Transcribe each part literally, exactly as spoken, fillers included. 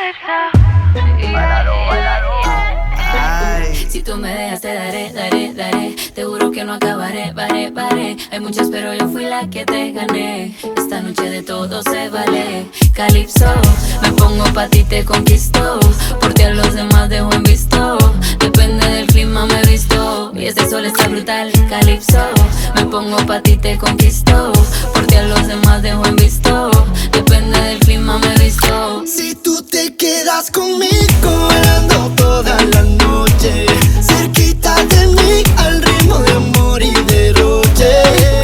Bailalo, bailalo. Ay. Si tú me dejas te daré, daré, daré. Te juro que no acabaré, paré, paré. Hay muchas pero yo fui la que te gané. Esta noche de todo se vale. Calypso, me pongo pa' ti, te conquisto. Por ti a los demás dejo en visto. Depende del clima me visto. Y este sol está brutal. Calypso, me pongo pa' ti, te conquisto. Por ti a los demás dejo en visto. Depende del clima me visto. Si tú te quedas conmigo bailando toda la noche, cerquita de mí al ritmo de amor y derroche.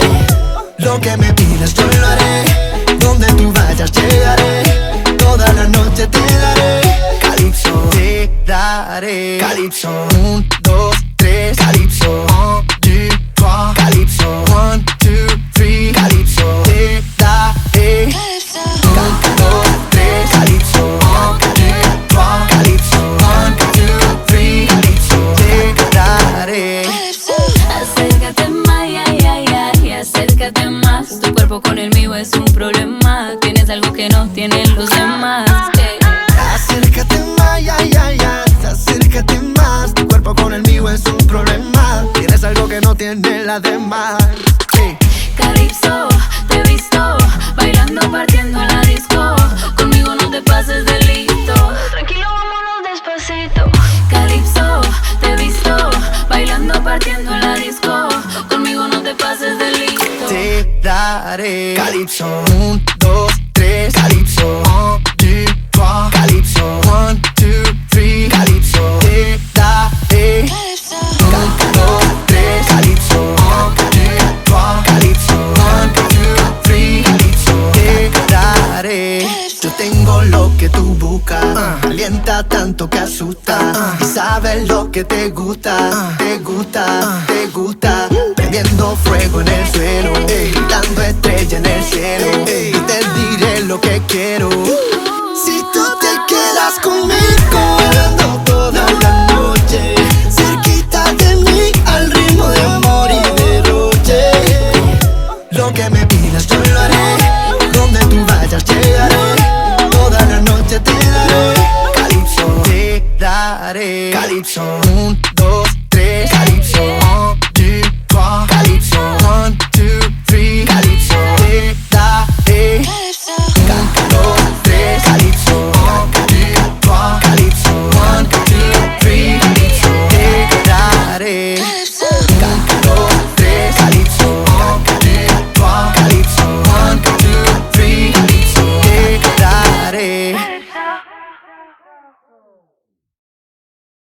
Lo que me pidas yo lo haré, donde tú vayas llegaré, toda la noche te daré. Calypso, te daré. Calypso, un, dos, tres. Calypso, un, deux, trois. Calypso, one, two, three. Calypso, te daré. Un, dos, tres. Calypso, un, deux, trois. Calypso, one, two, three. Calypso, te daré. Acércate más, ay, ay, ay, acércate más. Tu cuerpo con el mío es un problema. Tienes algo que no tienen los demás. eh. Acércate más, ay, ay, ay, acércate más. Tu cuerpo con el mío es un problema. Tienes algo que no tienen las demás. Sí. Calypso, te he visto bailando, partiendo en la disco. Conmigo no te pases de listo. Tranquilo, vámonos despacito. Calypso, te he visto bailando, partiendo en la disco. Conmigo no te pases de listo. Te daré. Calypso, un, dos, tres. Calypso, un, deux, trois. Calypso, one, two, three. Calypso, te daré. Un, dos, tres. Calypso, un, deux, trois. Calypso, one, two, three. Calypso, te daré. Yo tengo lo que tú buscas, uh. Alienta tanto que asusta, uh. Y sabes lo que te gusta, uh. Te gusta, uh. te gusta. Prendiendo fuego en el suelo, ey. Dando estrella en el cielo, ey. Y te diré lo que quiero. Si tú te quedas conmigo bailando toda la noche, cerquita de mí al ritmo de amor y derroche. Lo que me pidas yo lo haré, donde tú vayas llegaré, toda la noche te daré. Calypso, te daré. Calypso, un, dos, tres. Calypso, un, deux, trois. Calypso, one, two, three. Calypso, te daré. Un, dos, tres. Calypso, un, deux, trois. Calypso, one, two, three. Calypso, te daré. Un, dos, tres. Calypso, un, deux, trois. Calypso, one, two, three. Calypso, te daré.